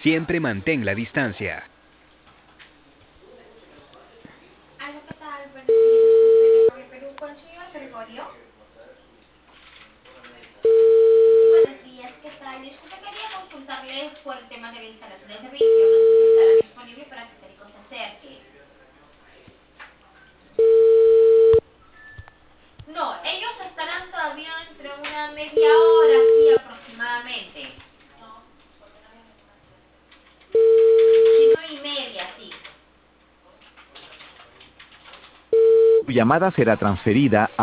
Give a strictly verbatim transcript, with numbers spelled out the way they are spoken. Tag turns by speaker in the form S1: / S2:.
S1: Siempre mantén la distancia.
S2: Hola, ¿qué tal? Buenos días, Cable Perú, con el señor Gregorio. Buenos días, ¿qué tal? Disculpe, quería consultarle por el tema de la instalación del servicio. No sé si estará disponible para que Federico se acerque. No, ellos estarán todavía entre una media hora, sí, aproximadamente. Sí, nueve y media, sí.
S3: Tu llamada será transferida a